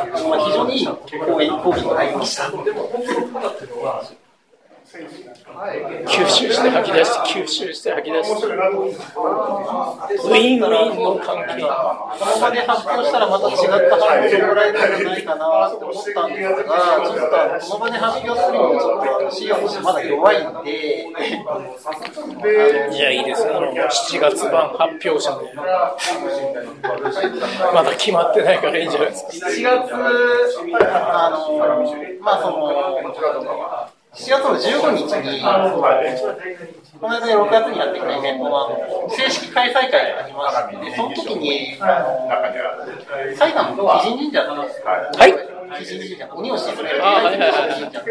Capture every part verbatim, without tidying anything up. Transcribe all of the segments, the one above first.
まあ、非常にいい講演講義になりました。 吸収して吐き出して吸収して吐き出してウィンウィンの関係。 この場で発表したらまた違った反応をもらえるんじゃないかなと思ったんですが、ちょっとこの場で発表するにはちょっと資料としてまだ弱いんで、 じゃあいいですね。あのしちがつ版発表者でまだ決まってないからいいんじゃないですか。 しちがつあのまあそのしちがつのじゅうごにちに、この間ろくがつにやってきたイベントの正式開催会がありまして、その時に、埼玉の鬼神神社の、はい、鬼神神社、鬼を鎮める鬼神社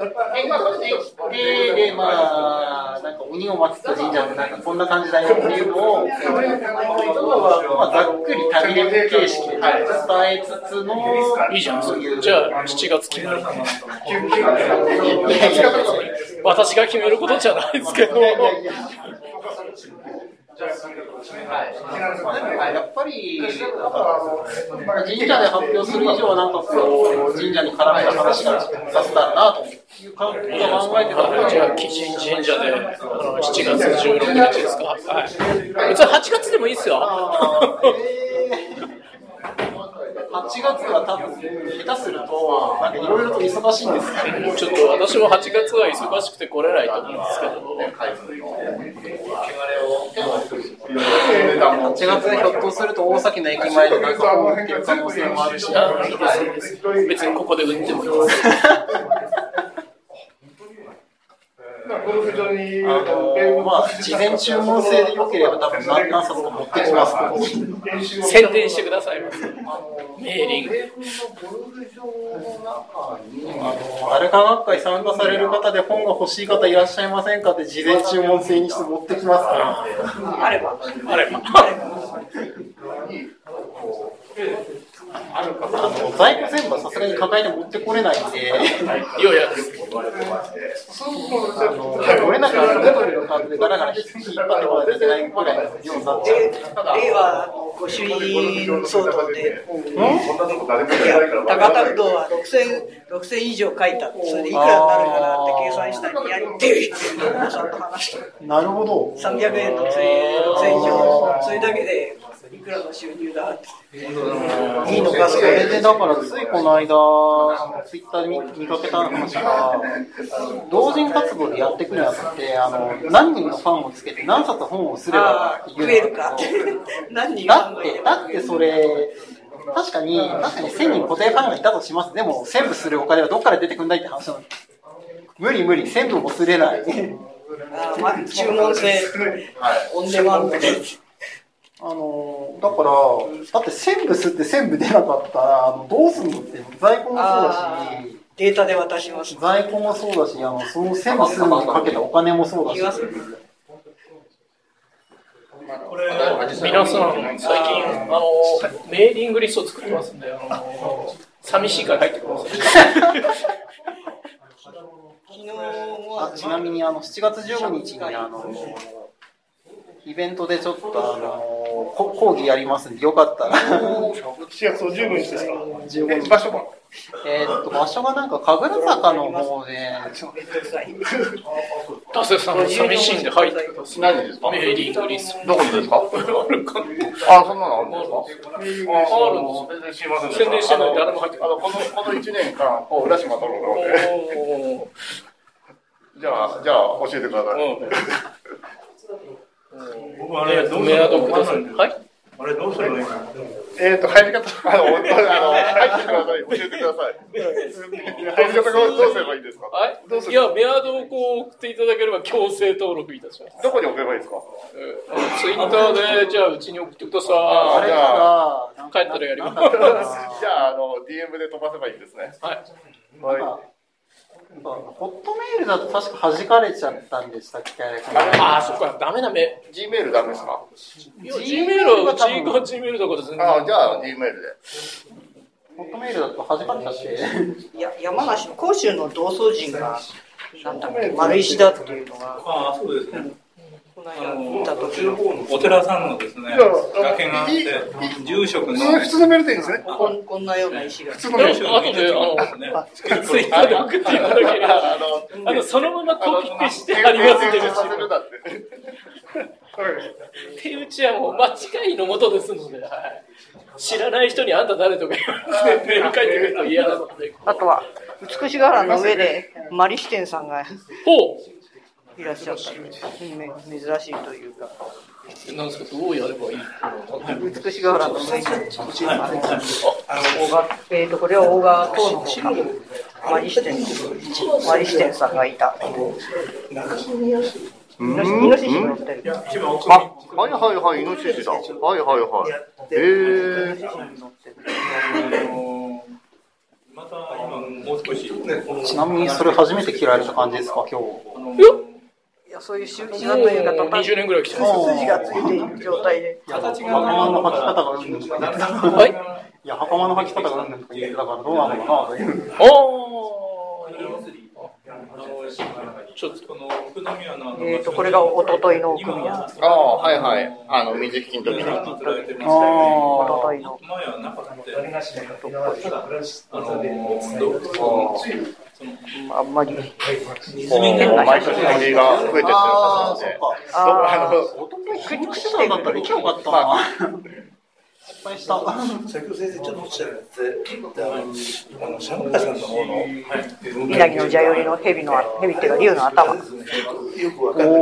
で、で、まあ、なんか鬼を祀った神社ってなんかこんな感じだよっていうのを、まあ、ざっくり旅レポ形式で伝えつつの、 いいじゃん、じゃあしちがつ決めるかな。私が決めることじゃないですけど。 やっぱり神社で発表する以上はなんかこう神社に絡めた話がさせたらなという考えてたので、 じゃあ鬼神神社であのしちがつじゅうろくにちですか。はい。別にはちがつでもいいですよ。 はちがつは多分下手するとなんかいろいろと忙しいんですけど、 ちょっと私もはちがつは忙しくて来れないと思うんですけど、 はちがつはひょっとすると大崎の駅前でなんかこう売ってる可能性もあるし、 別にここで売ってもいいです。 あのまあ、事前注文制で良ければ多分何冊か持ってきますけど、 宣伝してください。メーリング。 あのアルカ学会参加される方で本が欲しい方いらっしゃいませんかって事前注文制にして持ってきますから。 あればあれば。 あの在庫全部はさすがに抱えて持ってこれないんで、いやいや、あの俺なんか緑のカードでガラガラ引っ張ってもらえてないぐらいの量になっちゃう。 令和ご朱印相当で、高田不動はろくせん、ろくせん以上書いた。それでいくらになるかなって計算したら、やってるって皆さんと話して。 なるほど。 さんびゃくえんのついろくせん以上、それだけでいくらの収入だって。 いいのか、それでだからついこの間、ツイッターで 見, 見かけた話が、同人活動でやってくるにあたって、あの何人のファンをつけて何冊本をすればいい増えるか何人だって、だってそれ、確かに、確かにせんにん固定ファンがいたとします。でも、せんぶするお金はどっから出てくんないって話なの。無理無理、せんぶもすれない。 あ、まあ、注文制、オンデマンドで。 あのだからだってせんぶすってせんぶ出なかったらあのどうすんのって在庫もそうだしデータで渡します。 在庫もそうだしあのそのせんぶするのにかけたお金もそうだしこれ皆さん最近あのメーリングリスト作ってますんであの寂しいから入ってください。 あちなみにあのしちがつじゅうごにちにあのイベントでちょっとあの講義やりますんでよかったらしちがつのじゅうごにちですか。 じゅうごにち場所はえー、っと場所がなんか神楽坂の方で田瀬さんも寂しいんで入ってください。 何ですか？ メーリングリストどこですか？ あるかあ、そんなのあるんですか？ あるんです。 全然知りません。 宣伝してない誰も入ってくる。 あのこのこのいちねんかんこう浦島太郎なのでじゃあじゃあ教えてください。 僕あれどうメアドください。はい。 あれどうすればいいかな。えっと入り方あのあの入ってください。教えてください。入り方がどうすればいいですか。 はい。いやメアドをこう送っていただければ強制登録いたします。 どこに送ればいいですか。 ツイッターでじゃあうちに送ってください。 あれか帰ったらやります。 じゃああの ディーエム で飛ばせばいいんですね。 はい。 はい。 ホットメールだと確か弾かれちゃったんでしたっけ？ ああ、そっか、ダメだめ。 G メールダメですか？ いや、G メールはうちが G メールだから全然。 ああ、じゃあ G メールで。 ホットメールだと弾かれちゃって。 いや、山梨の甲州の同窓人が、なんだっけ、丸石だっていうのが。 ああ、そうですね。 お寺さんのですね、崖があって、住職の。 普通のメールでいいんですね。 こんなような石が。 普通のメールで。あとで、あの、ツイッターで送っていただければ、あの、そのままコピペしてありますけど。手打ちはもう間違いのもとですので、知らない人にあんた誰とか言われて、メール書いてくると嫌なので。 あとは、美しが原の上で、マリシテンさんが。ほういらっしゃった。珍しいというか。 なんですか、どうやればいい美しが原の上に。えっと、これは大川等の方か。マリシテン、マリシテンさんがいた。イノシシ乗ってる。 あ、はいはいはい、イノシシだ。はいはいはい。へえ。 ちなみにそれ初めて着られた感じですか、今日。 いや、そういう習慣というか、 にじゅうねんぐらい着てる。 筋がついている状態で。 形が袴の履き方がうんぬんとか言ってたから。はい。いや、袴の履き方がうんぬんとか言ってたから、どうなのかなという。 おー。ちょっとこの奥宮のえっと、これが一昨日の奥宮。 ああ、はいはい。あの、水引きの時に。 ああ。一昨日の。 前はなかった。 あんまり。 毎年のりが増えてってるはずなんで。 ああ、おとといクリックしてたんだったら行けばよかったな。失敗した。 先ほど先生ちょっとおっしゃられて、あの、シャンカさんの方の、 稲城の蛇寄りの蛇の、蛇っていうか竜の頭。よくわかる。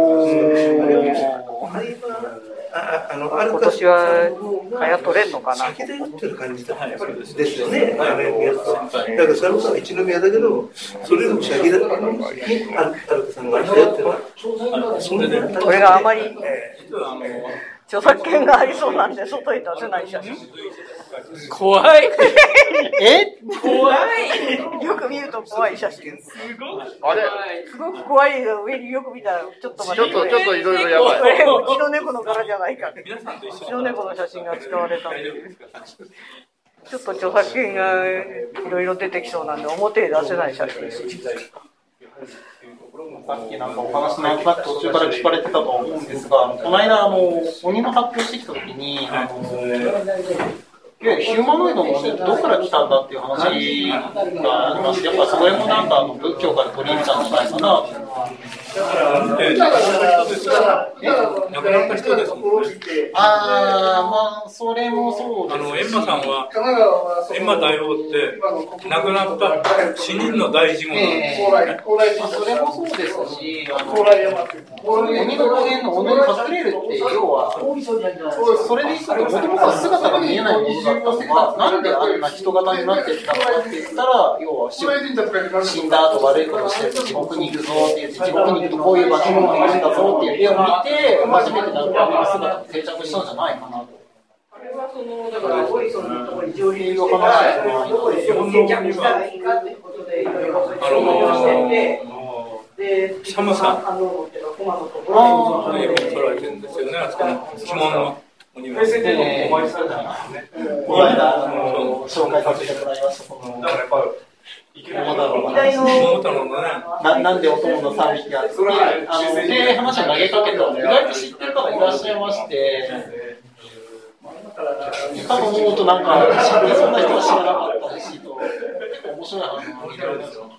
あの、今年は、かや取れんのかな。 先で打ってる感じですよね。あれ、だから、それは一宮だけど、それよりも先だから、アルカさんが来たよっていうのは。 これがあまり、著作権がありそうなんで、外に出せない写真。 怖いえ怖いよく見ると怖い写真。すごいあれすごく怖い上によく見たら、ちょっと待って。 ちょっと、ちょっといろいろやばい。 これ、うちの猫の柄じゃないか。うちの猫の写真が使われたんで。ちょっと著作権がいろいろ出てきそうなんで、表へ出せない写真です。 さっきなんかお話の途中から聞かれてたと思うんですが、この間あの鬼の発表してきたときに、あのいわゆるヒューマノイドの鬼ってどこから来たんだっていう話がありまして、やっぱそれもなんかあの仏教から取り入れたんじゃないかなと。 亡くなった人ですもんね。 ああ、まあそれもそうです。 あの閻魔さんは閻魔大王って亡くなった死人の大事業なんですよね。 まあそれもそうですし、あの鬼の語源の鬼に隠れるって要はそれでいくともともとは姿が見えないものだったのがなんであんな人型になっていったのかって言ったら、要は死んだ後悪いことして地獄に行くぞって言って、地獄に行くとこういう場所もあるんだぞっていう絵を見て初めてなんか姿が定着したんじゃないかなと。 あれはそのだからオリソンのところに上流いう話どこで定着したらいいかっていうことでいろいろ質問をしてて、で、 サムさん、 あのっていうかコマのところで取られてるんですよね。あそこの着物の鬼は。 えー、お会いされたんですね。この間あの紹介させてもらいました。だからやっぱな, なんでお供のさんびきがあので話を投げかけたので意外と知ってる方いらっしゃいまして、かと思うとなんかそんな人は知らなかったしと面白い話が見られるんですよ。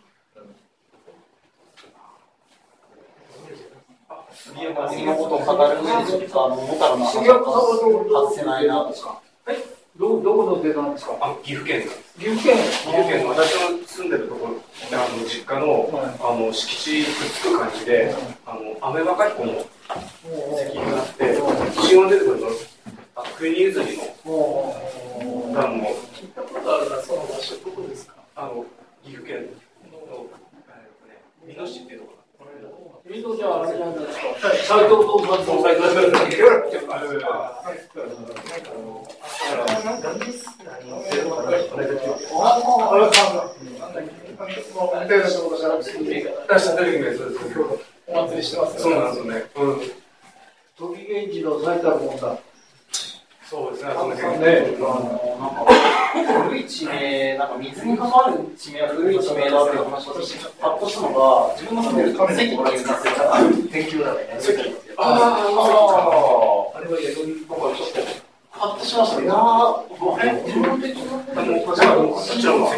次のことを語る上でちょっとあの桃太郎の話が外せないなとか。 ど, どこの出たんですか？あ、岐阜県です。岐阜県。岐阜県の私の住んでるところ、あの実家の、はい、あの敷地くっつく感じで、あのアメバカヒコの石があって、写真が出てくるの、あ、国譲りのダムを。聞いたことあるな、その場所どこですか？あの岐阜県の美濃市っていうところ。水戸じゃああれじゃないですか。斎藤道三総裁とお祭りしてます。そうなんですよね。時源氏の最たるもんだ。そうですね。 ね、あのなんか古い地名、なんか水に関わる地名は古い地名だっていう話をパッとしたのが、自分の住んでる関西っていう研究だね。ああ、あれは江戸に僕はちょっとパッとしましたね。いやー、あれ、自分的な。